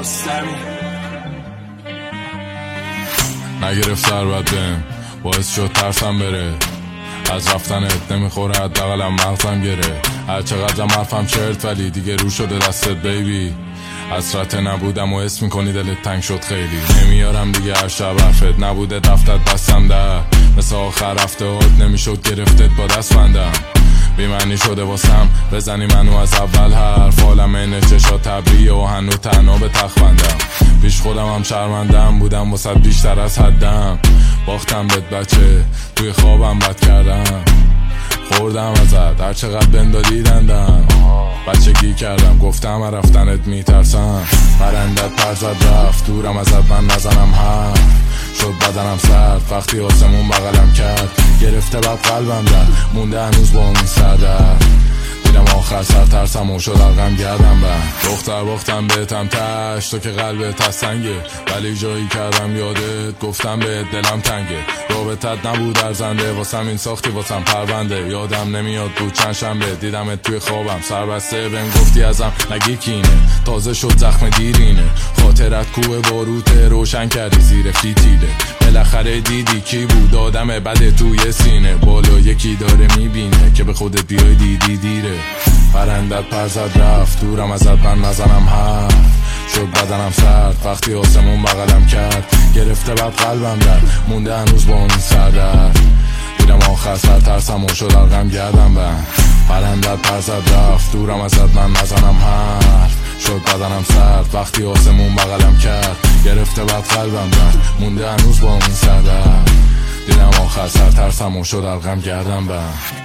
نگرفت ثروت بهم، باعث شد ترسم بره. از رفتنت نمیخوره حداقلم مغزم گره. هر چقدرم حرفم چرت ولی دیگه رو شده دستت بیبی. حسرت نبودم و اسم میکنی دلت تنگ شد خیلی. نمیارم دیگه هر شب حرفت نبوده دفتت بستم در. مثل آخر رفتهات نمیشد گرفتت با دست بندم. بیمعنی شده واسم بزنی منو از اول حرف. عالمه نچشا تبریه و هنو تنها به تخت بندم. پیش خودم هم شرمندم بودم واسه بیشتر از حدم. باختم بهت بچه توی خوابم بد کردم. خوردم ازت هر چقدر بندادی دندم. بچگی کردم گفتم رفتنت میترسم. پرندت پر زد رفت دورم ازت من نزنم حرف. شد بدنم سرد وقتی آسمون بغلم کرد. گرفته بعد قلبم در مونده هنوز با اون سردرد. دیدم آخر سر ترسم و شد غم گردم بر. دختر باختم بهتم تش تو که قلبت از سنگه. ولی جایی کردم یادت گفتم به دلم تنگه. رابطت نبود ارزنده واسم این ساختی واسم پرونده. یادم نمیاد بود چند شنبه دیدمت توی خوابم سربسته. بهم گفتی ازم نگی کینه تازه شد زخم دیرینه. خاطرت کوه باروته روشن کردی زیر فیتیله. بالاخره دیدی کی بود آدم بده توی سینه. بالا یکی داره میبینه که به خودت بیای دیدی دیره. پرندت پر زد رفت دورم ازت من نزنم حرف. شد بدنم سرد وقتی آسمون بغلم کرد. گرفته بعد قلبم در مونده هنوز با اون سردرد. دیدم آخر سر ترسم و شد غم گردم بر. پرندت پر زد رفت دورم ازت من نزنم حرف. شد بدنم سرد وقتی آسمون بغلم کرد. گرفته بعد قلبم در مونده هنوز با اون سردرد. دیدم آخر سر ترسم و شد غم گردم بر.